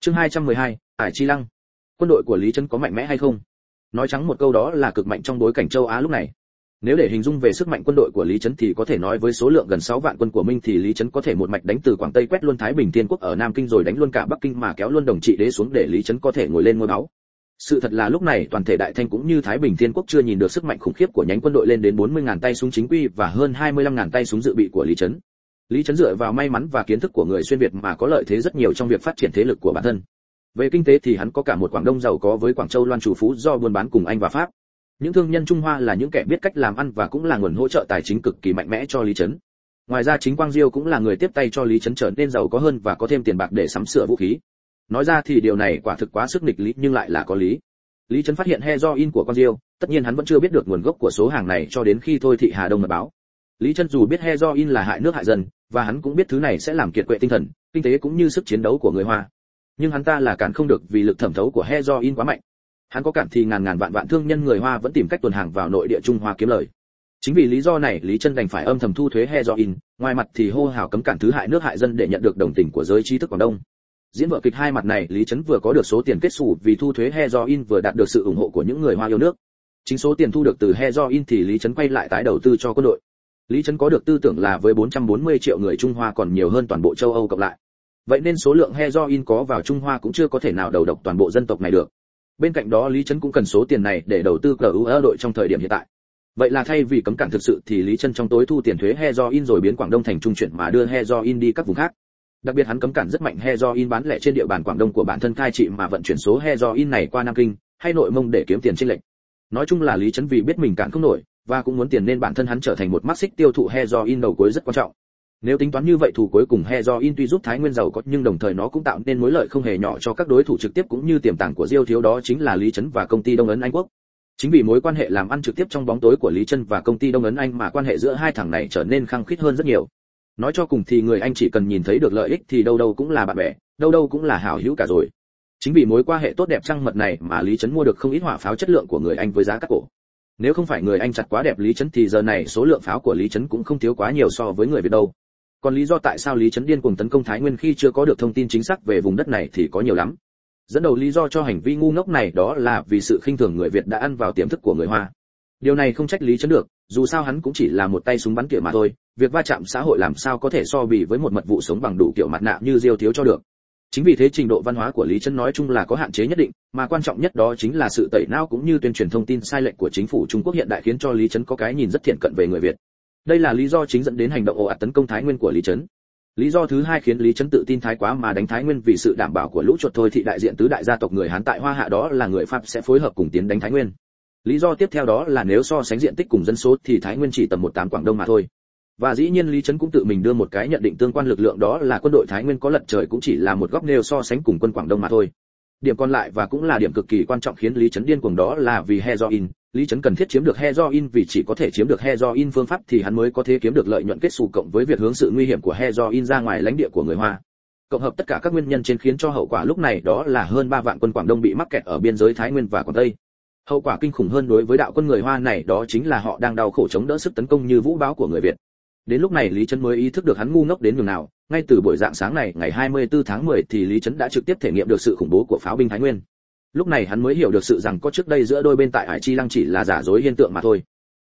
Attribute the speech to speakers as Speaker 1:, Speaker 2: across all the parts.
Speaker 1: Chương 212, Ải Chi Lăng. Quân đội của Lý Trấn có mạnh mẽ hay không? Nói trắng một câu đó là cực mạnh trong bối cảnh châu Á lúc này. Nếu để hình dung về sức mạnh quân đội của Lý Trấn thì có thể nói với số lượng gần 6 vạn quân của Minh thì Lý Trấn có thể một mạch đánh từ Quảng Tây quét luôn Thái Bình Thiên Quốc ở Nam Kinh rồi đánh luôn cả Bắc Kinh mà kéo luôn Đồng Trị Đế xuống để Lý Trấn có thể ngồi lên ngôi báu. Sự thật là lúc này toàn thể Đại Thanh cũng như Thái Bình Thiên Quốc chưa nhìn được sức mạnh khủng khiếp của nhánh quân đội lên đến 40.000 tay súng chính quy và hơn 25.000 tay súng dự bị của Lý Trấn. Lý Trấn dựa vào may mắn và kiến thức của người xuyên Việt mà có lợi thế rất nhiều trong việc phát triển thế lực của bản thân. Về kinh tế thì hắn có cả một Quảng Đông giàu có với Quảng Châu loan trù phú do buôn bán cùng Anh và Pháp. Những thương nhân Trung Hoa là những kẻ biết cách làm ăn và cũng là nguồn hỗ trợ tài chính cực kỳ mạnh mẽ cho Lý Trấn. Ngoài ra chính Quang Diêu cũng là người tiếp tay cho Lý Trấn trở nên giàu có hơn và có thêm tiền bạc để sắm sửa vũ khí. Nói ra thì điều này quả thực quá sức nghịch lý nhưng lại là có lý. Lý Trấn phát hiện heroin của Quang Diêu, tất nhiên hắn vẫn chưa biết được nguồn gốc của số hàng này cho đến khi Thôi Thị Hà Đông mật báo. Lý Trấn dù biết heroin là hại nước hại dân và hắn cũng biết thứ này sẽ làm kiệt quệ tinh thần, kinh tế cũng như sức chiến đấu của người Hoa. Nhưng hắn ta là cản không được vì lực thẩm thấu của heroin quá mạnh. Hắn có cản thì ngàn vạn thương nhân người Hoa vẫn tìm cách tuồn hàng vào nội địa Trung Hoa kiếm lời. Chính vì lý do này Lý Trấn đành phải âm thầm thu thuế heroin, ngoài mặt thì hô hào cấm cản thứ hại nước hại dân để nhận được đồng tình của giới trí thức Quảng Đông. Diễn vở kịch hai mặt này Lý Trấn vừa có được số tiền kết xù vì thu thuế heroin vừa đạt được sự ủng hộ của những người Hoa yêu nước. Chính số tiền thu được từ heroin thì Lý Trấn quay lại tái đầu tư cho quân đội. Lý Trấn có được tư tưởng là với 440 triệu người Trung Hoa còn nhiều hơn toàn bộ châu Âu cộng lại. Vậy nên số lượng heroin có vào Trung Hoa cũng chưa có thể nào đầu độc toàn bộ dân tộc này được. Bên cạnh đó Lý Trấn cũng cần số tiền này để đầu tư CUE đội trong thời điểm hiện tại. Vậy là thay vì cấm cản thực sự thì Lý Trấn trong tối thu tiền thuế heroin rồi biến Quảng Đông thành trung chuyển mà đưa heroin đi các vùng khác. Đặc biệt hắn cấm cản rất mạnh heroin bán lẻ trên địa bàn Quảng Đông của bản thân cai trị mà vận chuyển số heroin này qua Nam Kinh hay Nội Mông để kiếm tiền chênh lệch. Nói chung là Lý Trấn vì biết mình cản không nổi và cũng muốn tiền nên bản thân hắn trở thành một mắt xích tiêu thụ heroin đầu cuối rất quan trọng. Nếu tính toán như vậy thủ cuối cùng heroin tuy giúp Thái Nguyên giàu có nhưng đồng thời nó cũng tạo nên mối lợi không hề nhỏ cho các đối thủ trực tiếp cũng như tiềm tàng của Diêu Thiếu đó chính là Lý Trấn và công ty Đông Ấn Anh Quốc. Chính vì mối quan hệ làm ăn trực tiếp trong bóng tối của Lý Trấn và công ty Đông Ấn Anh mà quan hệ giữa hai thằng này trở nên khăng khít hơn rất nhiều. Nói cho cùng thì người Anh chỉ cần nhìn thấy được lợi ích thì đâu đâu cũng là bạn bè, đâu đâu cũng là hảo hữu cả rồi. Chính vì mối quan hệ tốt đẹp trăng mật này mà Lý Trấn mua được không ít hỏa pháo chất lượng của người Anh với giá cắt cổ. Nếu không phải người Anh chặt quá đẹp Lý Trấn thì giờ này số lượng pháo của Lý Trấn cũng không thiếu quá nhiều so với người Việt đâu. Còn lý do tại sao Lý Trấn điên cuồng tấn công Thái Nguyên khi chưa có được thông tin chính xác về vùng đất này thì có nhiều lắm. Dẫn đầu lý do cho hành vi ngu ngốc này đó là vì sự khinh thường người Việt đã ăn vào tiềm thức của người Hoa. Điều này không trách Lý Trấn được, dù sao hắn cũng chỉ là một tay súng bắn tỉa mà thôi, việc va chạm xã hội làm sao có thể so bì với một mật vụ sống bằng đủ kiểu mặt nạ như Diêu Thiếu cho được. Chính vì thế trình độ văn hóa của Lý Trấn nói chung là có hạn chế nhất định, mà quan trọng nhất đó chính là sự tẩy não cũng như tuyên truyền thông tin sai lệch của chính phủ Trung Quốc hiện đại khiến cho Lý Trấn có cái nhìn rất thiện cận về người Việt. Đây là lý do chính dẫn đến hành động ồ ạt tấn công Thái Nguyên của Lý Trấn. Lý do thứ hai khiến Lý Trấn tự tin thái quá mà đánh Thái Nguyên vì sự đảm bảo của lũ chuột Thôi Thị đại diện tứ đại gia tộc người Hán tại Hoa Hạ đó là người Pháp sẽ phối hợp cùng tiến đánh Thái Nguyên. Lý do tiếp theo đó là nếu so sánh diện tích cùng dân số thì Thái Nguyên chỉ tầm 1/8 Quảng Đông mà thôi. Và dĩ nhiên Lý Trấn cũng tự mình đưa một cái nhận định tương quan lực lượng đó là quân đội Thái Nguyên có lật trời cũng chỉ là một góc nêu so sánh cùng quân Quảng Đông mà thôi. Điểm còn lại và cũng là điểm cực kỳ quan trọng khiến Lý Trấn điên cuồng đó là vì heroin. Lý Trấn cần thiết chiếm được heroin vì chỉ có thể chiếm được heroin phương pháp thì hắn mới có thể kiếm được lợi nhuận kết xù cộng với việc hướng sự nguy hiểm của heroin ra ngoài lãnh địa của người Hoa. Cộng hợp tất cả các nguyên nhân trên khiến cho hậu quả lúc này đó là hơn 3 vạn quân Quảng Đông bị mắc kẹt ở biên giới Thái Nguyên và Quảng Tây. Hậu quả kinh khủng hơn đối với đạo quân người Hoa này đó chính là họ đang đau khổ chống đỡ sức tấn công như vũ bão của người Việt. Đến lúc này Lý Trấn mới ý thức được hắn ngu ngốc đến nhường nào, ngay từ buổi rạng sáng này ngày 24 tháng 10 thì Lý Trấn đã trực tiếp thể nghiệm được sự khủng bố của pháo binh Thái Nguyên. Lúc này hắn mới hiểu được sự rằng có trước đây giữa đôi bên tại Ải Chi Lăng chỉ là giả dối hiện tượng mà thôi.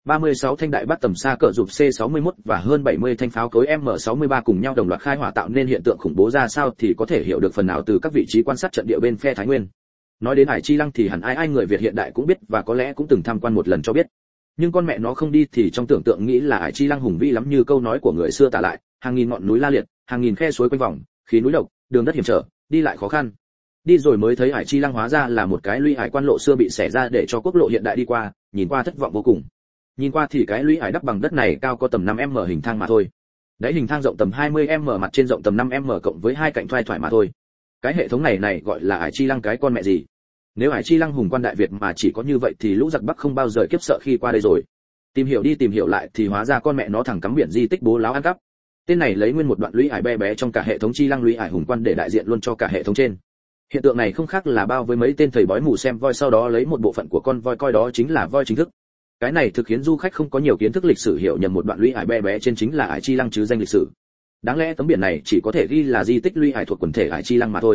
Speaker 1: 36 thanh đại bác tầm xa cỡ rụp C61 và hơn 70 thanh pháo cối M63 cùng nhau đồng loạt khai hỏa tạo nên hiện tượng khủng bố ra sao thì có thể hiểu được phần nào từ các vị trí quan sát trận địa bên phe Thái Nguyên. Nói đến Ải Chi Lăng thì hẳn ai người Việt hiện đại cũng biết và có lẽ cũng từng tham quan một lần cho biết. Nhưng con mẹ nó không đi thì trong tưởng tượng nghĩ là Ải Chi Lăng hùng vĩ lắm như câu nói của người xưa tả lại, hàng nghìn ngọn núi la liệt, hàng nghìn khe suối quanh vòng, khí núi độc, đường đất hiểm trở, đi lại khó khăn. Đi rồi mới thấy Ải Chi Lăng hóa ra là một cái lũy ải quan lộ xưa bị xẻ ra để cho quốc lộ hiện đại đi qua, nhìn qua thất vọng vô cùng. Nhìn qua thì cái lũy ải đắp bằng đất này cao có tầm 5m hình thang mà thôi. Đáy hình thang rộng tầm 20m, mặt trên rộng tầm 5m cộng với hai cạnh thoai thoải mà thôi. Cái hệ thống này gọi là Ải Chi Lăng cái con mẹ gì? Nếu Ải Chi Lăng hùng quan Đại Việt mà chỉ có như vậy thì lũ giặc Bắc không bao giờ kiếp sợ khi qua đây rồi. Tìm hiểu đi tìm hiểu lại thì hóa ra con mẹ nó thằng cắm biển di tích bố láo ăn cắp. Tên này lấy nguyên một đoạn lũy ải bé bé trong cả hệ thống Chi Lăng lũy ải hùng quan để đại diện luôn cho cả hệ thống trên. Hiện tượng này không khác là bao với mấy tên thầy bói mù xem voi sau đó lấy một bộ phận của con voi coi đó chính là voi chính thức. Cái này thực khiến du khách không có nhiều kiến thức lịch sử hiểu nhầm một đoạn lũy ải bé bé trên chính là Ải Chi Lăng chứ danh lịch sử. Đáng lẽ tấm biển này chỉ có thể ghi là di tích lũy ải thuộc quần thể Ải Chi Lăng mà thôi.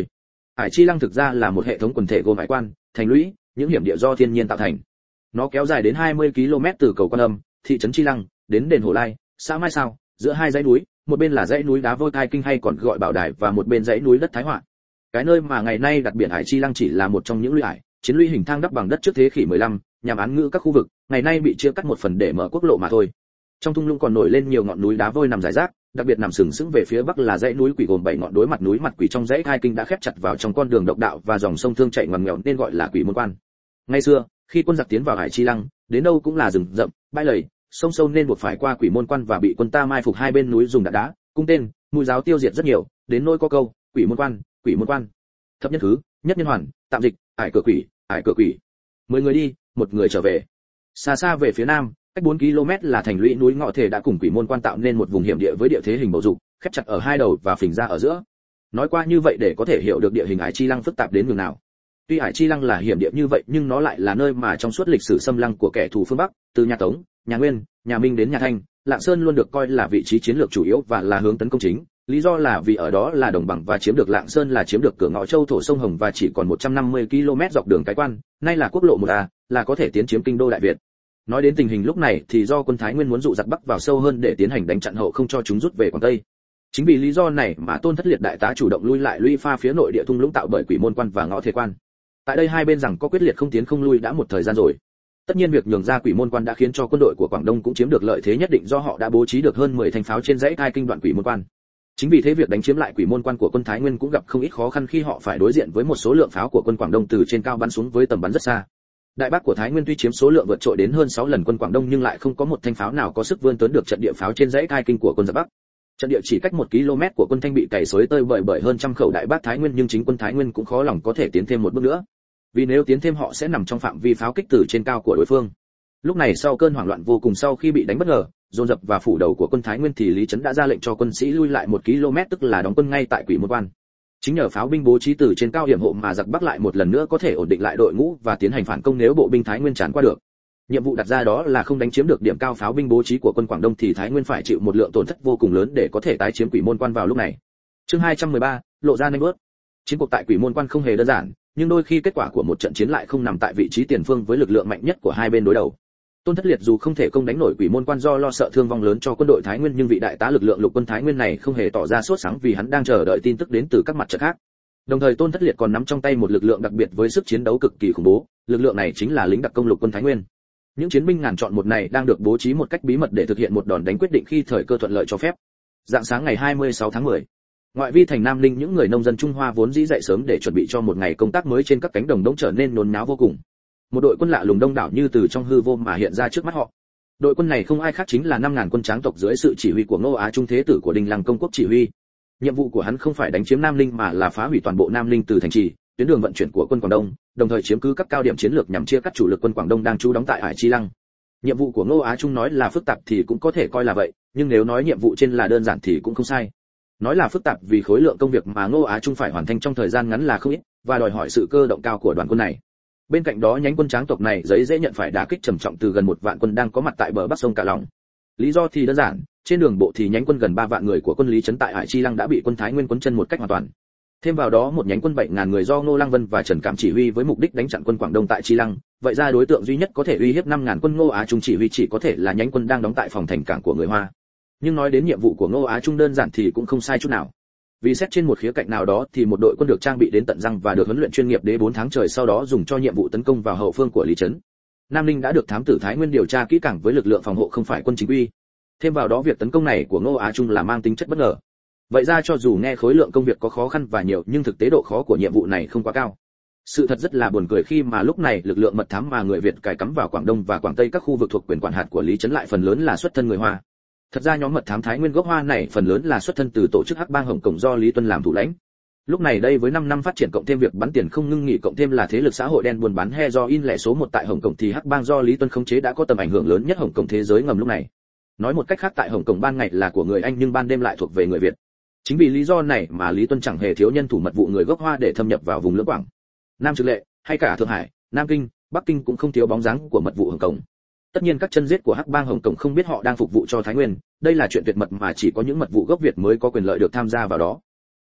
Speaker 1: Hải Chi Lăng thực ra là một hệ thống quần thể gồm hải quan, thành lũy, những hiểm địa do thiên nhiên tạo thành. Nó kéo dài đến 20 km từ cầu Quan Âm, thị trấn Chi Lăng, đến đền Hổ Lai, xã Mai Sao, giữa hai dãy núi, một bên là dãy núi đá vôi Thai Kinh hay còn gọi Bảo Đài và một bên dãy núi đất Thái Họa. Cái nơi mà ngày nay đặt biển Hải Chi Lăng chỉ là một trong những lũy hải, chiến lũy hình thang đắp bằng đất trước thế kỷ 15, nhằm án ngữ các khu vực, ngày nay bị chia cắt một phần để mở quốc lộ mà thôi. Trong thung lũng còn nổi lên nhiều ngọn núi đá vôi nằm rải rác, đặc biệt nằm sừng sững về phía bắc là dãy núi Quỷ gồm 7 ngọn đối mặt núi mặt quỷ trong dãy Thai Kinh đã khép chặt vào trong con đường độc đạo và dòng sông Thương chảy ngoằn nghèo nên gọi là Quỷ Môn Quan. Ngày xưa, khi quân giặc tiến vào Hải Chi Lăng, đến đâu cũng là rừng rậm, bãi lầy, sông sâu nên buộc phải qua Quỷ Môn Quan và bị quân ta mai phục hai bên núi dùng đạn đá, cung tên, mũi giáo tiêu diệt rất nhiều, đến nỗi có câu, Quỷ Môn Quan, Quỷ Môn Quan. Thập nhân thứ, nhất nhân hoàn, tạm dịch, ải cửa quỷ, ải cửa quỷ. 10 người đi, một người trở về. Xa xa về phía nam, cách 4 km là thành lũy núi Ngọ Thể đã cùng Quỷ Môn Quan tạo nên một vùng hiểm địa với địa thế hình bầu dục, khép chặt ở hai đầu và phình ra ở giữa. Nói qua như vậy để có thể hiểu được địa hình Hải Chi Lăng phức tạp đến nhường nào. Tuy Hải Chi Lăng là hiểm địa như vậy nhưng nó lại là nơi mà trong suốt lịch sử xâm lăng của kẻ thù phương Bắc, từ nhà Tống, nhà Nguyên, nhà Minh đến nhà Thanh, Lạng Sơn luôn được coi là vị trí chiến lược chủ yếu và là hướng tấn công chính. Lý do là vì ở đó là đồng bằng và chiếm được Lạng Sơn là chiếm được cửa ngõ châu thổ sông Hồng và chỉ còn 150 km dọc đường Cái Quan, nay là quốc lộ 1A, là có thể tiến chiếm kinh đô Đại Việt. Nói đến tình hình lúc này thì do quân Thái Nguyên muốn dụ giặc Bắc vào sâu hơn để tiến hành đánh chặn hậu không cho chúng rút về Quảng Tây. Chính vì lý do này mà Tôn Thất Liệt đại tá chủ động lui lại lũy pha phía nội địa thung lũng tạo bởi Quỷ Môn Quan và Ngõ Thể Quan. Tại đây hai bên rằng có quyết liệt không tiến không lui đã một thời gian rồi. Tất nhiên việc nhường ra Quỷ Môn Quan đã khiến cho quân đội của Quảng Đông cũng chiếm được lợi thế nhất định do họ đã bố trí được hơn 10 thanh pháo trên dãy Thai Kinh đoạn Quỷ Môn Quan. Chính vì thế việc đánh chiếm lại Quỷ Môn Quan của quân Thái Nguyên cũng gặp không ít khó khăn khi họ phải đối diện với một số lượng pháo của quân Quảng Đông từ trên cao bắn xuống với tầm bắn rất xa. Đại Bác của Thái Nguyên tuy chiếm số lượng vượt trội đến hơn 6 lần quân Quảng Đông nhưng lại không có một thanh pháo nào có sức vươn tới được trận địa pháo trên dãy Thai Kinh của quân giặc Bắc. Trận địa chỉ cách 1 km của quân Thanh bị cày xới tơi bởi hơn trăm khẩu Đại Bác Thái Nguyên nhưng chính quân Thái Nguyên cũng khó lòng có thể tiến thêm một bước nữa. Vì nếu tiến thêm họ sẽ nằm trong phạm vi pháo kích từ trên cao của đối phương. Lúc này sau cơn hoảng loạn vô cùng sau khi bị đánh bất ngờ, dồn dập và phủ đầu của quân Thái Nguyên thì Lý Chấn đã ra lệnh cho quân sĩ lui lại 1 km tức là đóng quân ngay tại Quỷ Môn Quan. Chính nhờ pháo binh bố trí từ trên cao hiểm hộ mà giặc Bắc lại một lần nữa có thể ổn định lại đội ngũ và tiến hành phản công nếu bộ binh Thái Nguyên tràn qua được. Nhiệm vụ đặt ra đó là không đánh chiếm được điểm cao pháo binh bố trí của quân Quảng Đông thì Thái Nguyên phải chịu một lượng tổn thất vô cùng lớn để có thể tái chiếm Quỷ Môn Quan vào lúc này. Chương 213, lộ ra nhanh bước. Chiến cuộc tại Quỷ Môn Quan không hề đơn giản, nhưng đôi khi kết quả của một trận chiến lại không nằm tại vị trí tiền phương với lực lượng mạnh nhất của hai bên đối đầu. Tôn Thất Liệt dù không thể công đánh nổi Quỷ Môn Quan do lo sợ thương vong lớn cho quân đội Thái Nguyên nhưng vị đại tá lực lượng lục quân Thái Nguyên này không hề tỏ ra sốt sắng vì hắn đang chờ đợi tin tức đến từ các mặt trận khác. Đồng thời Tôn Thất Liệt còn nắm trong tay một lực lượng đặc biệt với sức chiến đấu cực kỳ khủng bố, lực lượng này chính là lính đặc công lục quân Thái Nguyên. Những chiến binh ngàn chọn một này đang được bố trí một cách bí mật để thực hiện một đòn đánh quyết định khi thời cơ thuận lợi cho phép. Rạng sáng ngày 26 tháng 10, ngoại vi thành Nam Ninh những người nông dân Trung Hoa vốn dĩ dậy sớm để chuẩn bị cho một ngày công tác mới trên các cánh đồng đống trở nên nôn náo vô cùng. Một đội quân lạ lùng đông đảo như từ trong hư vô mà hiện ra trước mắt họ. Đội quân này không ai khác chính là 5.000 quân Tráng tộc dưới sự chỉ huy của Ngô Á Trung Thế Tử của Đinh Lăng Công Quốc chỉ huy. Nhiệm vụ của hắn không phải đánh chiếm Nam Ninh mà là phá hủy toàn bộ Nam Ninh từ thành trì, tuyến đường vận chuyển của quân Quảng Đông, đồng thời chiếm cứ các cao điểm chiến lược nhằm chia cắt chủ lực quân Quảng Đông đang trú đóng tại Hải Chi Lăng. Nhiệm vụ của Ngô Á Trung nói là phức tạp thì cũng có thể coi là vậy, nhưng nếu nói nhiệm vụ trên là đơn giản thì cũng không sai. Nói là phức tạp vì khối lượng công việc mà Ngô Á Trung phải hoàn thành trong thời gian ngắn là không ít và đòi hỏi sự cơ động cao của đoàn quân này. Bên cạnh đó nhánh quân Tráng tộc này dễ nhận phải đả kích trầm trọng từ gần 1 vạn quân đang có mặt tại bờ bắc sông Cà Lòng. Lý do thì đơn giản, trên đường bộ thì nhánh quân gần 3 vạn người của quân Lý Trấn tại Hải Chi Lăng đã bị quân Thái Nguyên quấn chân một cách hoàn toàn. Thêm vào đó một nhánh quân 7.000 người do Ngô Lăng Vân và Trần Cảm chỉ huy với mục đích đánh chặn quân Quảng Đông tại Chi Lăng, vậy ra đối tượng duy nhất có thể uy hiếp 5.000 quân Ngô Á Trung chỉ huy chỉ có thể là nhánh quân đang đóng tại phòng thành cảng của người Hoa. Nhưng nói đến nhiệm vụ của Ngô Á Trung đơn giản thì cũng không sai chút nào. Vì xét trên một khía cạnh nào đó thì một đội quân được trang bị đến tận răng và được huấn luyện chuyên nghiệp đế 4 tháng trời sau đó dùng cho nhiệm vụ tấn công vào hậu phương của Lý Trấn. Nam Ninh đã được thám tử Thái Nguyên điều tra kỹ càng với lực lượng phòng hộ không phải quân chính quy. Thêm vào đó việc tấn công này của Ngô Á Trung là mang tính chất bất ngờ. Vậy ra cho dù nghe khối lượng công việc có khó khăn và nhiều nhưng thực tế độ khó của nhiệm vụ này không quá cao. Sự thật rất là buồn cười khi mà lúc này lực lượng mật thám mà người Việt cài cắm vào Quảng Đông và Quảng Tây các khu vực thuộc quyền quản hạt của Lý Trấn lại phần lớn là xuất thân người Hoa. Thật ra nhóm mật thám Thái Nguyên gốc Hoa này phần lớn là xuất thân từ tổ chức Hắc Bang Hồng Cổng do Lý Tuân làm thủ lãnh. Lúc này đây với 5 năm phát triển cộng thêm việc bắn tiền không ngưng nghỉ cộng thêm là thế lực xã hội đen buôn bán he do in lẻ số 1 tại Hồng Cổng thì Hắc Bang do Lý Tuân khống chế đã có tầm ảnh hưởng lớn nhất Hồng Cổng thế giới ngầm lúc này. Nói một cách khác tại Hồng Cổng ban ngày là của người Anh nhưng ban đêm lại thuộc về người Việt. Chính vì lý do này mà Lý Tuân chẳng hề thiếu nhân thủ mật vụ người gốc Hoa để thâm nhập vào vùng Lưỡng Quảng, Nam Trực Lệ, hay cả Thượng Hải, Nam Kinh, Bắc Kinh cũng không thiếu bóng dáng của mật vụ Hồng Cổng. Tất nhiên các chân giết của Hắc Bang Hồng Cổng không biết họ đang phục vụ cho Thái Nguyên, đây là chuyện tuyệt mật mà chỉ có những mật vụ gốc Việt mới có quyền lợi được tham gia vào đó.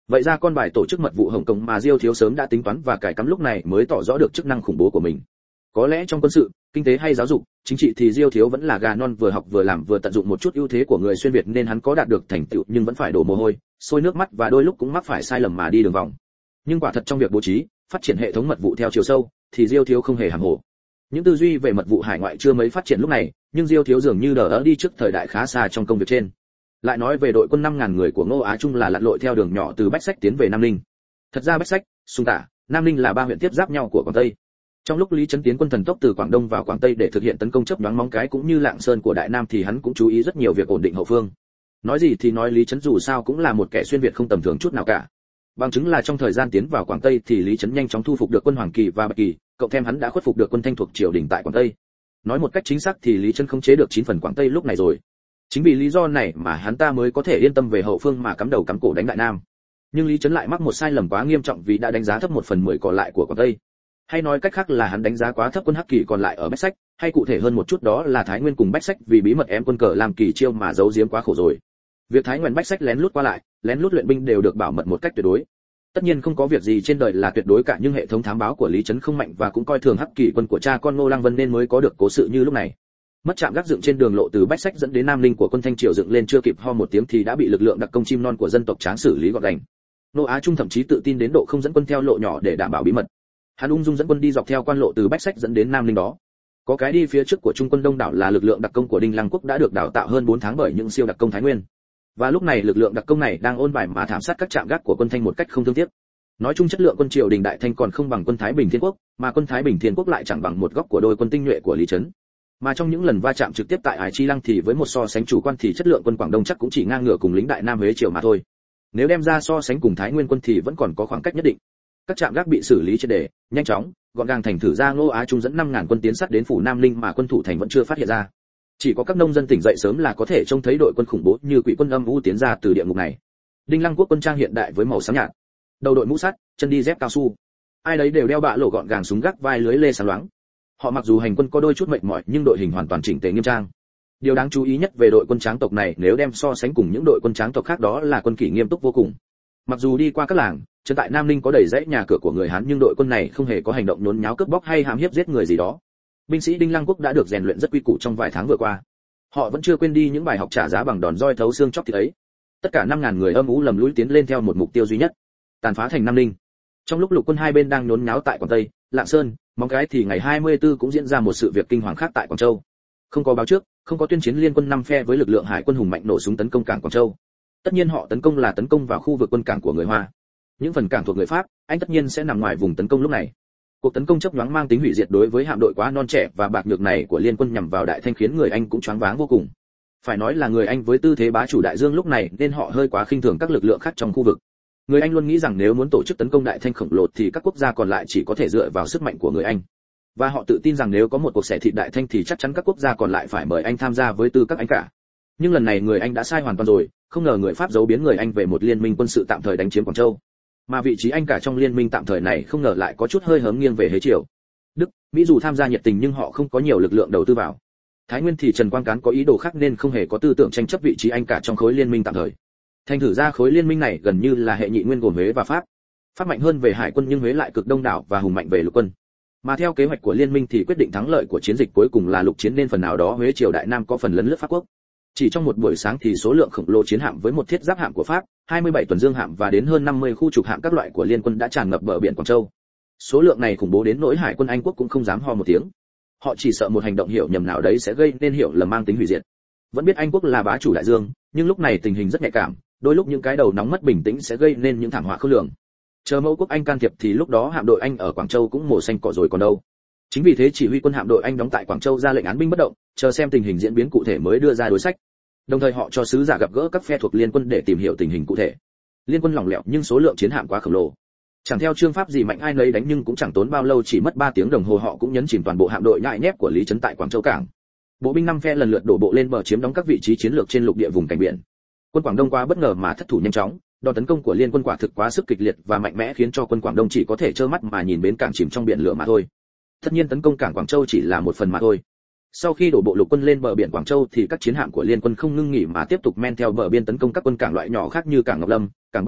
Speaker 1: Vậy ra con bài tổ chức mật vụ Hồng Kông mà Diêu thiếu sớm đã tính toán và cải cắm lúc này mới tỏ rõ được chức năng khủng bố của mình. Có lẽ trong quân sự, kinh tế hay giáo dục, chính trị thì Diêu thiếu vẫn là gà non vừa học vừa làm vừa tận dụng một chút ưu thế của người xuyên Việt nên hắn có đạt được thành tựu nhưng vẫn phải đổ mồ hôi, sôi nước mắt và đôi lúc cũng mắc phải sai lầm mà đi đường vòng. Nhưng quả thật trong việc bố trí, phát triển hệ thống mật vụ theo chiều sâu, thì Diêu thiếu không hề hàm hồ. Những tư duy về mật vụ hải ngoại chưa mấy phát triển lúc này, nhưng Diêu thiếu dường như đỡ đi trước thời đại khá xa trong công việc trên. Lại nói về đội quân 5.000 người của Ngô Á Trung là lặn lội theo đường nhỏ từ Bách Sách tiến về Nam Ninh. Thật ra Bách Sách, Sùng Tả, Nam Ninh là ba huyện tiếp giáp nhau của Quảng Tây. Trong lúc Lý Chấn tiến quân thần tốc từ Quảng Đông vào Quảng Tây để thực hiện tấn công chớp nhoáng Móng Cái cũng như Lạng Sơn của Đại Nam thì hắn cũng chú ý rất nhiều việc ổn định hậu phương. Nói gì thì nói Lý Chấn dù sao cũng là một kẻ xuyên Việt không tầm thường chút nào cả. Bằng chứng là trong thời gian tiến vào Quảng Tây thì Lý Chấn nhanh chóng thu phục được quân Hoàng Kỳ và Bạch Kỳ, cộng thêm hắn đã khuất phục được quân Thanh thuộc triều đình tại Quảng Tây. Nói một cách chính xác thì Lý Chấn khống chế được 9 phần Quảng Tây lúc này rồi. Chính vì lý do này mà hắn ta mới có thể yên tâm về hậu phương mà cắm đầu cắm cổ đánh Đại Nam. Nhưng Lý Chấn lại mắc một sai lầm quá nghiêm trọng vì đã đánh giá thấp 1/10 còn lại của Quảng Tây. Hay nói cách khác là hắn đánh giá quá thấp quân Hắc Kỳ còn lại ở Bách Sách, hay cụ thể hơn một chút đó là Thái Nguyên cùng Bách Sách vì bí mật ém quân cờ làm Kỳ chiêu mà giấu giếm quá khổ rồi. Việc Thái Nguyên Bách Sách lén lút qua lại, lén lút luyện binh đều được bảo mật một cách tuyệt đối. Tất nhiên không có việc gì trên đời là tuyệt đối cả nhưng hệ thống thám báo của Lý Chấn không mạnh và cũng coi thường Hắc Kỳ quân của cha con Ngô Lăng Vân nên mới có được cố sự như lúc này. Mất trạm gác dựng trên đường lộ từ Bách Sách dẫn đến Nam Ninh của quân Thanh Triều dựng lên chưa kịp ho một tiếng thì đã bị lực lượng đặc công chim non của dân tộc Tráng xử lý gọn gàng. Ngô Á Trung thậm chí tự tin đến độ không dẫn quân theo lộ nhỏ để đảm bảo bí mật. Hắn ung dung dẫn quân đi dọc theo quan lộ từ Bách Sách dẫn đến Nam Ninh đó. Có cái đi phía trước của Trung quân Đông đảo là lực lượng đặc công của Đinh Lăng Quốc đã được đào tạo hơn 4 tháng bởi những siêu đặc công Thái Nguyên. Và lúc này lực lượng đặc công này đang ôn bài mà thảm sát các trạm gác của quân Thanh một cách không thương tiếc. Nói chung chất lượng quân triều đình Đại Thanh còn không bằng quân Thái Bình Thiên Quốc, mà quân Thái Bình Thiên Quốc lại chẳng bằng một góc của đôi quân tinh nhuệ của Lý Chấn. Mà trong những lần va chạm trực tiếp tại Ải Chi Lăng thì với một so sánh chủ quan thì chất lượng quân Quảng Đông chắc cũng chỉ ngang ngửa cùng lính Đại Nam Huế triều mà thôi. Nếu đem ra so sánh cùng Thái Nguyên quân thì vẫn còn có khoảng cách nhất định. Các trạm gác bị xử lý triệt để, nhanh chóng, gọn gàng thành thử ra Ngô Á Trung dẫn 5.000 quân tiến sát đến phủ Nam Ninh mà quân thủ thành vẫn chưa phát hiện ra. Chỉ có các nông dân tỉnh dậy sớm là có thể trông thấy đội quân khủng bố như quỷ quân âm u tiến ra từ địa ngục này. Đinh Lăng Quốc quân trang hiện đại với màu xám nhạt, đầu đội mũ sắt, chân đi dép cao su. Ai đấy đều đeo bạ lộ gọn gàng súng gác vai lưới lê sáng loáng. Họ mặc dù hành quân có đôi chút mệt mỏi nhưng đội hình hoàn toàn chỉnh tề nghiêm trang. Điều đáng chú ý nhất về đội quân Tráng tộc này nếu đem so sánh cùng những đội quân Tráng tộc khác đó là quân kỷ nghiêm túc vô cùng. Mặc dù đi qua các làng, chân tại Nam Ninh có đầy dãy nhà cửa của người Hán nhưng đội quân này không hề có hành động nhốn nháo cướp bóc hay hãm hiếp giết người gì đó. Binh sĩ Đinh Lăng Quốc đã được rèn luyện rất quy củ trong vài tháng vừa qua. Họ vẫn chưa quên đi những bài học trả giá bằng đòn roi thấu xương chóc thịt ấy. Tất cả 5.000 người âm u lầm lũi tiến lên theo một mục tiêu duy nhất, tàn phá thành Nam Ninh. Trong lúc lục quân hai bên đang nhốn nháo tại Quảng Tây, Lạng Sơn, Móng Cái thì ngày 24 cũng diễn ra một sự việc kinh hoàng khác tại Quảng Châu. Không có báo trước, không có tuyên chiến liên quân 5 phe với lực lượng hải quân hùng mạnh nổ súng tấn công cảng Quảng Châu. Tất nhiên họ tấn công là tấn công vào khu vực quân cảng của người Hoa. Những phần cảng thuộc người Pháp, Anh tất nhiên sẽ nằm ngoài vùng tấn công lúc này. Cuộc tấn công chớp nhoáng mang tính hủy diệt đối với hạm đội quá non trẻ và bạc nhược này của liên quân nhằm vào Đại Thanh khiến người Anh cũng choáng váng vô cùng. Phải nói là người Anh với tư thế bá chủ đại dương lúc này nên họ hơi quá khinh thường các lực lượng khác trong khu vực. Người Anh luôn nghĩ rằng nếu muốn tổ chức tấn công Đại Thanh khổng lồ thì các quốc gia còn lại chỉ có thể dựa vào sức mạnh của người Anh. Và họ tự tin rằng nếu có một cuộc xẻ thịt Đại Thanh thì chắc chắn các quốc gia còn lại phải mời Anh tham gia với tư cách Anh cả. Nhưng lần này người Anh đã sai hoàn toàn rồi, không ngờ người Pháp giấu biến người Anh về một liên minh quân sự tạm thời đánh chiếm Quảng Châu. Mà vị trí Anh cả trong liên minh tạm thời này không ngờ lại có chút hơi hướng nghiêng về Hế triều. Đức, Mỹ dù tham gia nhiệt tình nhưng họ không có nhiều lực lượng đầu tư vào. Thái Nguyên thì Trần Quang Cán có ý đồ khác nên không hề có tư tưởng tranh chấp vị trí Anh cả trong khối liên minh tạm thời. Thành thử ra khối liên minh này gần như là hệ nhị nguyên gồm Huế và Pháp. Pháp mạnh hơn về hải quân nhưng Huế lại cực đông đảo và hùng mạnh về lục quân. Mà theo kế hoạch của liên minh thì quyết định thắng lợi của chiến dịch cuối cùng là lục chiến nên phần nào đó Huế triều Đại Nam có phần lấn lướt Pháp quốc. Chỉ trong một buổi sáng thì số lượng khổng lồ chiến hạm với một thiết giáp hạm của Pháp, 27 tuần dương hạm và đến hơn 50 khu trục hạm các loại của liên quân đã tràn ngập bờ biển Quảng Châu. Số lượng này khủng bố đến nỗi hải quân Anh quốc cũng không dám ho một tiếng. Họ chỉ sợ một hành động hiểu nhầm nào đấy sẽ gây nên hiểu lầm mang tính hủy diệt. Vẫn biết Anh quốc là bá chủ đại dương, nhưng lúc này tình hình rất nhạy cảm, đôi lúc những cái đầu nóng mất bình tĩnh sẽ gây nên những thảm họa khôn lường. Chờ Mẫu quốc Anh can thiệp thì lúc đó hạm đội Anh ở Quảng Châu cũng mồ xanh cỏ rồi còn đâu. Chính vì thế chỉ huy quân hạm đội Anh đóng tại Quảng Châu ra lệnh án binh bất động, chờ xem tình hình diễn biến cụ thể mới đưa ra đối sách. Đồng thời họ cho sứ giả gặp gỡ các phe thuộc liên quân để tìm hiểu tình hình cụ thể. Liên quân lỏng lẻo nhưng số lượng chiến hạm quá khổng lồ. Chẳng theo chương pháp gì mạnh ai nấy đánh nhưng cũng chẳng tốn bao lâu, chỉ mất 3 tiếng đồng hồ họ cũng nhấn chìm toàn bộ hạm đội nhại nhép của Lý Chấn tại Quảng Châu cảng. Bộ binh 5 phe lần lượt đổ bộ lên bờ chiếm đóng các vị trí chiến lược trên lục địa vùng cảnh biển. Quân Quảng Đông quá bất ngờ mà thất thủ nhanh chóng, đòn tấn công của liên quân quả thực quá sức kịch liệt và mạnh mẽ khiến cho quân Quảng Đông chỉ có thể trơ mắt mà nhìn bến cảng chìm trong biển lửa mà thôi. Tất nhiên tấn công cảng Quảng Châu chỉ là một phần mà thôi. Sau khi đổ bộ lục quân lên bờ biển Quảng Châu thì các chiến hạm của liên quân không ngưng nghỉ mà tiếp tục men theo bờ biên tấn công các quân cảng loại nhỏ khác như cảng Ngọc Lâm, cảng Bắc Hải,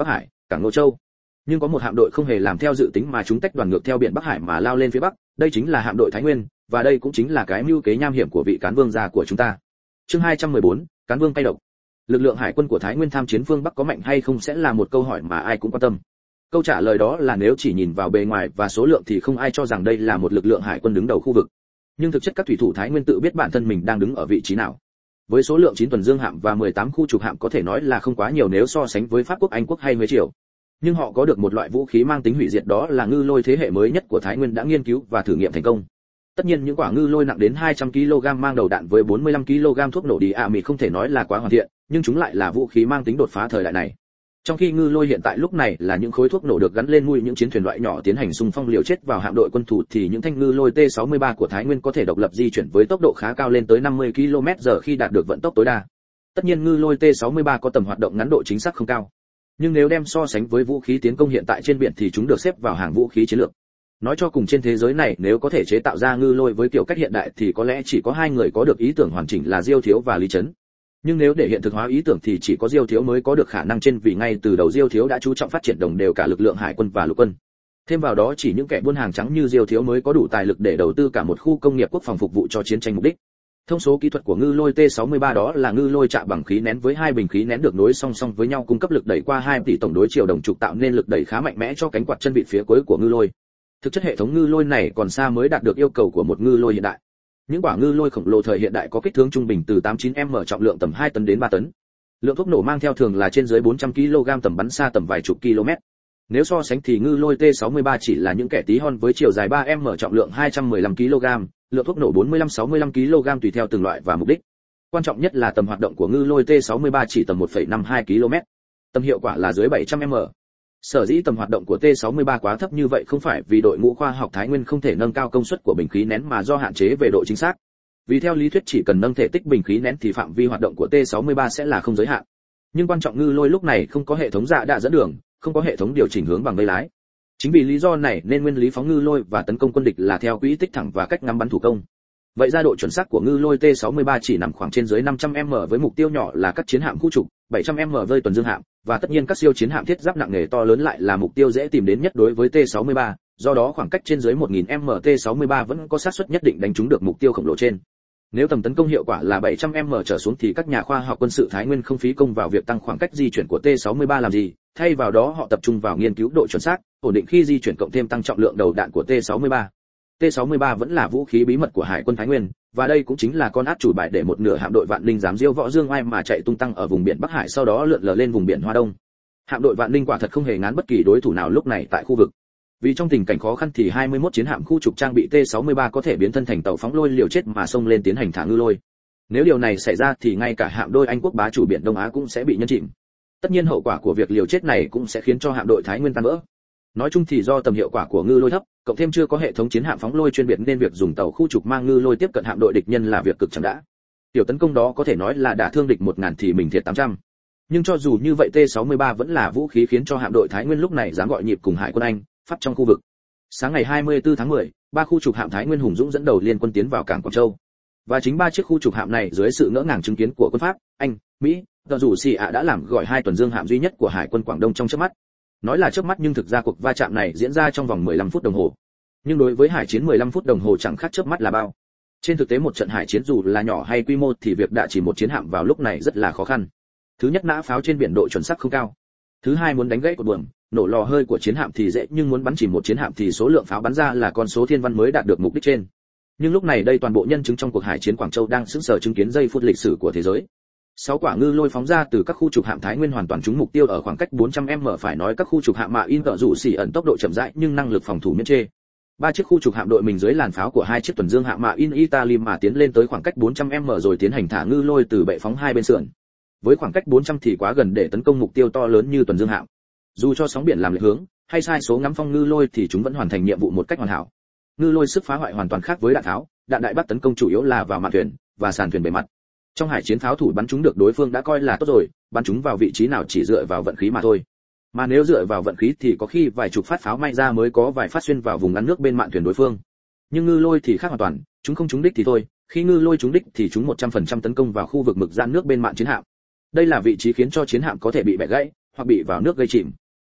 Speaker 1: cảng Ngô Châu. Nhưng có một hạm đội không hề làm theo dự tính mà chúng tách đoàn ngược theo biển Bắc Hải mà lao lên phía bắc, đây chính là hạm đội Thái Nguyên, và đây cũng chính là cái mưu kế nham hiểm của vị cán vương gia của chúng ta. Chương 214, cán vương cay độc. Lực lượng hải quân của Thái Nguyên tham chiến phương Bắc có mạnh hay không sẽ là một câu hỏi mà ai cũng quan tâm. Câu trả lời đó là nếu chỉ nhìn vào bề ngoài và số lượng thì không ai cho rằng đây là một lực lượng hải quân đứng đầu khu vực. Nhưng thực chất các thủy thủ Thái Nguyên tự biết bản thân mình đang đứng ở vị trí nào. Với số lượng 9 tuần dương hạm và 18 khu trục hạm có thể nói là không quá nhiều nếu so sánh với Pháp quốc, Anh quốc hay Huế triều. Nhưng họ có được một loại vũ khí mang tính hủy diệt, đó là ngư lôi thế hệ mới nhất của Thái Nguyên đã nghiên cứu và thử nghiệm thành công. Tất nhiên những quả ngư lôi nặng đến 200 kg mang đầu đạn với 45 kg thuốc nổ đi mịt không thể nói là quá hoàn thiện, nhưng chúng lại là vũ khí mang tính đột phá thời đại này. Trong khi ngư lôi hiện tại lúc này là những khối thuốc nổ được gắn lên mũi những chiến thuyền loại nhỏ tiến hành xung phong liều chết vào hạm đội quân thù, thì những thanh ngư lôi T-63 của Thái Nguyên có thể độc lập di chuyển với tốc độ khá cao lên tới 50 km/h khi đạt được vận tốc tối đa. Tất nhiên ngư lôi T-63 có tầm hoạt động ngắn, độ chính xác không cao. Nhưng nếu đem so sánh với vũ khí tiến công hiện tại trên biển thì chúng được xếp vào hàng vũ khí chiến lược. Nói cho cùng trên thế giới này nếu có thể chế tạo ra ngư lôi với kiểu cách hiện đại thì có lẽ chỉ có hai người có được ý tưởng hoàn chỉnh là Diêu Thiếu và Lý Chấn. Nhưng nếu để hiện thực hóa ý tưởng thì chỉ có Diêu Thiếu mới có được khả năng trên, vì ngay từ đầu Diêu Thiếu đã chú trọng phát triển đồng đều cả lực lượng hải quân và lục quân. Thêm vào đó chỉ những kẻ buôn hàng trắng như Diêu Thiếu mới có đủ tài lực để đầu tư cả một khu công nghiệp quốc phòng phục vụ cho chiến tranh mục đích. Thông số kỹ thuật của ngư lôi T-63 đó là ngư lôi chạm bằng khí nén với hai bình khí nén được nối song song với nhau cung cấp lực đẩy qua 2 tỷ tổng đối chiều đồng trục, tạo nên lực đẩy khá mạnh mẽ cho cánh quạt chân vịt phía cuối của ngư lôi. Thực chất hệ thống ngư lôi này còn xa mới đạt được yêu cầu của một ngư lôi hiện đại. Những quả ngư lôi khổng lồ thời hiện đại có kích thước trung bình từ 89m, trọng lượng tầm 2 tấn đến 3 tấn. Lượng thuốc nổ mang theo thường là trên dưới 400 kg, tầm bắn xa tầm vài chục km. Nếu so sánh thì ngư lôi T-63 chỉ là những kẻ tí hon với chiều dài 3m, trọng lượng 215 kg, lượng thuốc nổ 45-65 kg tùy theo từng loại và mục đích. Quan trọng nhất là tầm hoạt động của ngư lôi T-63 chỉ tầm 1,52 km. Tầm hiệu quả là dưới 700m. Sở dĩ tầm hoạt động của T-63 quá thấp như vậy không phải vì đội ngũ khoa học Thái Nguyên không thể nâng cao công suất của bình khí nén mà do hạn chế về độ chính xác. Vì theo lý thuyết chỉ cần nâng thể tích bình khí nén thì phạm vi hoạt động của T-63 sẽ là không giới hạn. Nhưng quan trọng ngư lôi lúc này không có hệ thống dạ đạ dẫn đường, không có hệ thống điều chỉnh hướng bằng dây lái. Chính vì lý do này nên nguyên lý phóng ngư lôi và tấn công quân địch là theo quỹ tích thẳng và cách ngắm bắn thủ công. Vậy ra độ chuẩn xác của ngư lôi T-63 chỉ nằm khoảng trên dưới 500m với mục tiêu nhỏ là các chiến hạm khu trục, 700m với tuần dương hạm, và tất nhiên các siêu chiến hạm thiết giáp nặng nề to lớn lại là mục tiêu dễ tìm đến nhất đối với T-63, do đó khoảng cách trên dưới 1000m T-63 vẫn có xác suất nhất định đánh trúng được mục tiêu khổng lồ trên. Nếu tầm tấn công hiệu quả là 700m trở xuống thì các nhà khoa học quân sự Thái Nguyên không phí công vào việc tăng khoảng cách di chuyển của T-63 làm gì, thay vào đó họ tập trung vào nghiên cứu độ chuẩn xác, ổn định khi di chuyển cộng thêm tăng trọng lượng đầu đạn của T-63. T-63 vẫn là vũ khí bí mật của Hải quân Thái Nguyên, và đây cũng chính là con át chủ bài để một nửa hạm đội Vạn Ninh dám diêu võ dương oai mà chạy tung tăng ở vùng biển Bắc Hải, sau đó lượn lờ lên vùng biển Hoa Đông. Hạm đội Vạn Ninh quả thật không hề ngán bất kỳ đối thủ nào lúc này tại khu vực. Vì trong tình cảnh khó khăn thì 21 chiến hạm khu trục trang bị T-63 có thể biến thân thành tàu phóng lôi liều chết mà xông lên tiến hành thả ngư lôi. Nếu điều này xảy ra thì ngay cả hạm đôi Anh quốc bá chủ biển Đông Á cũng sẽ bị nhấn chìm. Tất nhiên hậu quả của việc liều chết này cũng sẽ khiến cho hạm đội Thái Nguyên tan vỡ. Nói chung thì do tầm hiệu quả của ngư lôi thấp, cộng thêm chưa có hệ thống chiến hạm phóng lôi chuyên biệt nên việc dùng tàu khu trục mang ngư lôi tiếp cận hạm đội địch nhân là việc cực chẳng đã. Tiểu tấn công đó có thể nói là đả thương địch 1000 thì mình thiệt 800. Nhưng cho dù như vậy T-63 vẫn là vũ khí khiến cho hạm đội Thái Nguyên lúc này dám gọi nhịp cùng hải quân Anh, Pháp trong khu vực. Sáng ngày 24 tháng 10, 3 khu trục hạm Thái Nguyên hùng dũng dẫn đầu liên quân tiến vào cảng Quảng Châu. Và chính 3 chiếc khu trục hạm này dưới sự ngỡ ngàng chứng kiến của quân Pháp, Anh, Mỹ, dù xì ạ đã làm gọi 2 tuần dương hạm duy nhất của hải quân Quảng Đông trong chớp mắt. Nói là chớp mắt nhưng thực ra cuộc va chạm này diễn ra trong vòng 15 phút đồng hồ. Nhưng đối với hải chiến 15 phút đồng hồ chẳng khác chớp mắt là bao. Trên thực tế một trận hải chiến dù là nhỏ hay quy mô thì việc đả chỉ một chiến hạm vào lúc này rất là khó khăn. Thứ nhất, nã pháo trên biển độ chuẩn xác không cao. Thứ hai, muốn đánh gãy cột buồm, nổ lò hơi của chiến hạm thì dễ, nhưng muốn bắn chìm một chiến hạm thì số lượng pháo bắn ra là con số thiên văn mới đạt được mục đích trên. Nhưng lúc này đây toàn bộ nhân chứng trong cuộc hải chiến Quảng Châu đang sững sờ chứng kiến giây phút lịch sử của thế giới. 6 quả ngư lôi phóng ra từ các khu trục hạm Thái Nguyên hoàn toàn trúng mục tiêu ở khoảng cách 400m, phải nói các khu trục hạm mà in dù xỉ ẩn tốc độ chậm rãi nhưng năng lực phòng thủ miễn chê. 3 chiếc khu trục hạm đội mình dưới làn pháo của 2 chiếc tuần dương hạm mà in Italy mà tiến lên tới khoảng cách 400m rồi tiến hành thả ngư lôi từ bệ phóng hai bên sườn. Với khoảng cách 400 thì quá gần để tấn công mục tiêu to lớn như tuần dương hạm. Dù cho sóng biển làm lệch hướng hay sai số ngắm phong ngư lôi thì chúng vẫn hoàn thành nhiệm vụ một cách hoàn hảo. Ngư lôi sức phá hoại hoàn toàn khác với đạn tháo, đạn đại bác tấn công chủ yếu là vào mạn thuyền và sàn thuyền bề mặt. Trong hải chiến pháo thủ bắn chúng được đối phương đã coi là tốt rồi, bắn chúng vào vị trí nào chỉ dựa vào vận khí mà thôi. Mà nếu dựa vào vận khí thì có khi vài chục phát pháo may ra mới có vài phát xuyên vào vùng ngắn nước bên mạn thuyền đối phương. Nhưng ngư lôi thì khác hoàn toàn, chúng không trúng đích thì thôi, khi ngư lôi trúng đích thì chúng 100% tấn công vào khu vực mực gian nước bên mạn chiến hạm. Đây là vị trí khiến cho chiến hạm có thể bị bẻ gãy hoặc bị vào nước gây chìm.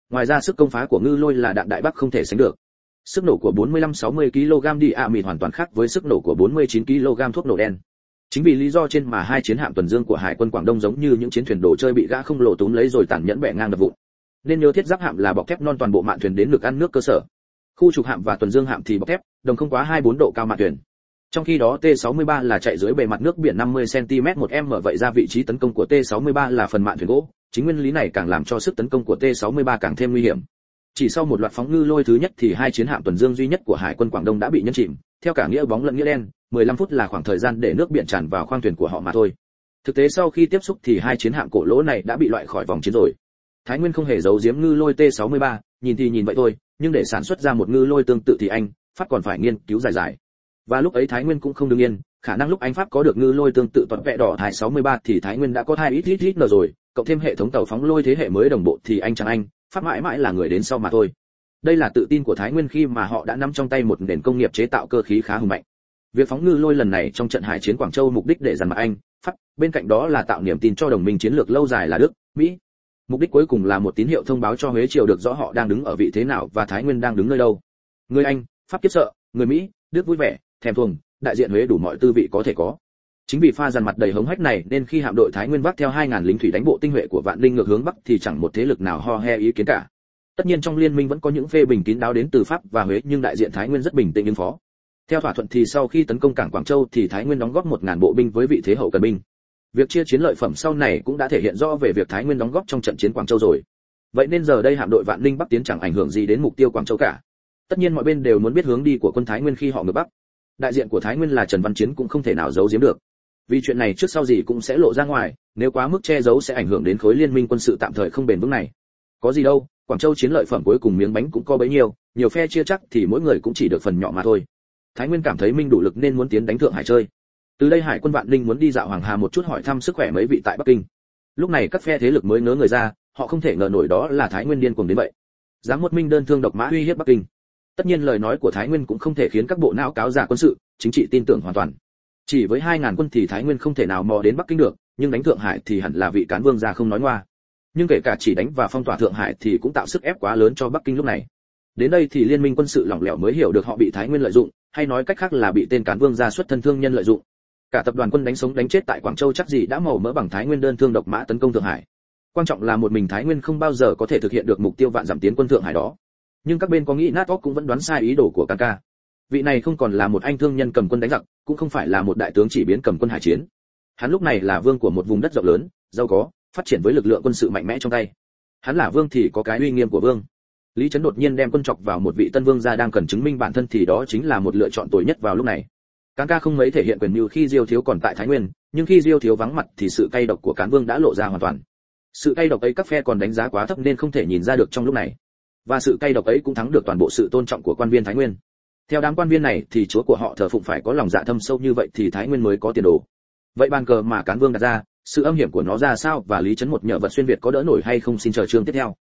Speaker 1: ngoài ra sức công phá của ngư lôi là đạn đại bác không thể sánh được. Sức nổ của 45-60 kg đi-a-mịt hoàn toàn khác với sức nổ của 49 kg thuốc nổ đen. Chính vì lý do trên mà hai chiến hạm tuần dương của Hải quân Quảng Đông giống như những chiến thuyền đồ chơi bị gã không lộ túm lấy rồi tàn nhẫn bẻ ngang đập vụn. Nên nhớ thiết giáp hạm là bọc thép non toàn bộ mạn thuyền đến lực ăn nước cơ sở. Khu trục hạm và tuần dương hạm thì bọc thép, đồng không quá 24 độ cao mạn thuyền. Trong khi đó T-63 là chạy dưới bề mặt nước biển 50 cm 1m, vậy ra vị trí tấn công của T-63 là phần mạn thuyền gỗ. Chính nguyên lý này càng làm cho sức tấn công của T-63 càng thêm nguy hiểm. Chỉ sau một loạt phóng ngư lôi thứ nhất thì hai chiến hạm tuần dương duy nhất của Hải quân Quảng Đông đã bị nhấn chìm, theo cả nghĩa bóng lẫn nghĩa đen, 15 phút là khoảng thời gian để nước biển tràn vào khoang thuyền của họ mà thôi. Thực tế sau khi tiếp xúc thì hai chiến hạm cổ lỗ này đã bị loại khỏi vòng chiến rồi. Thái Nguyên không hề giấu giếm ngư lôi T-63, nhìn thì nhìn vậy thôi, nhưng để sản xuất ra một ngư lôi tương tự thì anh, Pháp còn phải nghiên cứu dài dài. Và lúc ấy Thái Nguyên cũng không đứng yên, khả năng lúc anh Pháp có được ngư lôi tương tự toàn vẽ đỏ Thái 63 thì Thái Nguyên đã có 2 ít rồi, cộng thêm hệ thống tàu phóng lôi thế hệ mới đồng bộ thì anh Pháp mãi mãi là người đến sau mà thôi. Đây là tự tin của Thái Nguyên khi mà họ đã nắm trong tay một nền công nghiệp chế tạo cơ khí khá hùng mạnh. Việc phóng ngư lôi lần này trong trận hải chiến Quảng Châu mục đích để dằn mặt Anh, Pháp, bên cạnh đó là tạo niềm tin cho đồng minh chiến lược lâu dài là Đức, Mỹ. Mục đích cuối cùng là một tín hiệu thông báo cho Huế triều được rõ họ đang đứng ở vị thế nào và Thái Nguyên đang đứng nơi đâu. Người Anh, Pháp kiếp sợ, người Mỹ, Đức vui vẻ, thèm thuồng, đại diện Huế đủ mọi tư vị có thể có. Chính vì pha dằn mặt đầy hống hách này nên khi hạm đội Thái Nguyên vác theo 2000 lính thủy đánh bộ tinh nhuệ của Vạn Linh ngược hướng bắc thì chẳng một thế lực nào ho he ý kiến cả. Tất nhiên trong liên minh vẫn có những phê bình kín đáo đến từ Pháp và Huế, nhưng đại diện Thái Nguyên rất bình tĩnh ứng phó. Theo thỏa thuận thì sau khi tấn công cảng Quảng Châu thì Thái Nguyên đóng góp 1000 bộ binh với vị thế hậu cần binh. Việc chia chiến lợi phẩm sau này cũng đã thể hiện rõ về việc Thái Nguyên đóng góp trong trận chiến Quảng Châu rồi. Vậy nên giờ đây hạm đội Vạn Linh Bắc tiến chẳng ảnh hưởng gì đến mục tiêu Quảng Châu cả. Tất nhiên mọi bên đều muốn biết hướng đi của quân Thái Nguyên khi họ ngược bắc. Đại diện của Thái Nguyên là Trần Văn Chiến cũng không thể nào giấu giếm được. Vì chuyện này trước sau gì cũng sẽ lộ ra ngoài, nếu quá mức che giấu sẽ ảnh hưởng đến khối liên minh quân sự tạm thời không bền vững này. Có gì đâu, Quảng Châu chiến lợi phẩm cuối cùng miếng bánh cũng có bấy nhiêu, nhiều phe chia chắc thì mỗi người cũng chỉ được phần nhỏ mà thôi. Thái Nguyên cảm thấy mình đủ lực nên muốn tiến đánh Thượng Hải chơi. Từ đây Hải quân Vạn Linh muốn đi dạo Hoàng Hà một chút hỏi thăm sức khỏe mấy vị tại Bắc Kinh. Lúc này các phe thế lực mới ngớ người ra, họ không thể ngờ nổi đó là Thái Nguyên điên cuồng đến vậy. Dám một mình đơn thương độc mã uy hiếp Bắc Kinh. Tất nhiên lời nói của Thái Nguyên cũng không thể khiến các bộ não cáo giả quân sự, chính trị tin tưởng hoàn toàn. Chỉ với 2000 quân thì Thái Nguyên không thể nào mò đến Bắc Kinh được, nhưng đánh Thượng Hải thì hẳn là vị cán vương gia không nói ngoa. Nhưng kể cả chỉ đánh và phong tỏa Thượng Hải thì cũng tạo sức ép quá lớn cho Bắc Kinh lúc này. Đến đây thì liên minh quân sự lỏng lẻo mới hiểu được họ bị Thái Nguyên lợi dụng, hay nói cách khác là bị tên cán vương gia xuất thân thương nhân lợi dụng. Cả tập đoàn quân đánh sống đánh chết tại Quảng Châu chắc gì đã màu mỡ bằng Thái Nguyên đơn thương độc mã tấn công Thượng Hải. Quan trọng là một mình Thái Nguyên không bao giờ có thể thực hiện được mục tiêu vạn dặm tiến quân Thượng Hải đó. Nhưng các bên có nghĩ nát óc cũng vẫn đoán sai ý đồ của Canca. Vị này không còn là một anh thương nhân cầm quân đánh giặc, cũng không phải là một đại tướng chỉ biến cầm quân hải chiến. Hắn lúc này là vương của một vùng đất rộng lớn, giàu có, phát triển với lực lượng quân sự mạnh mẽ trong tay. Hắn là vương thì có cái uy nghiêm của vương. Lý Trấn đột nhiên đem quân chọc vào một vị tân vương gia đang cần chứng minh bản thân thì đó chính là một lựa chọn tồi nhất vào lúc này. Canca không mấy thể hiện quyền mưu khi Diêu Thiếu còn tại Thái Nguyên, nhưng khi Diêu Thiếu vắng mặt thì sự cay độc của Cán Vương đã lộ ra hoàn toàn. Sự cay độc ấy các phe còn đánh giá quá thấp nên không thể nhìn ra được trong lúc này. Và sự cay độc ấy cũng thắng được toàn bộ sự tôn trọng của quan viên Thái Nguyên. Theo đám quan viên này thì chúa của họ thờ phụng phải có lòng dạ thâm sâu như vậy thì Thái Nguyên mới có tiền đồ. Vậy bàn cờ mà Cán Vương đặt ra, sự âm hiểm của nó ra sao và Lý Trấn một nhờ vật xuyên việt có đỡ nổi hay không, xin chờ chương tiếp theo.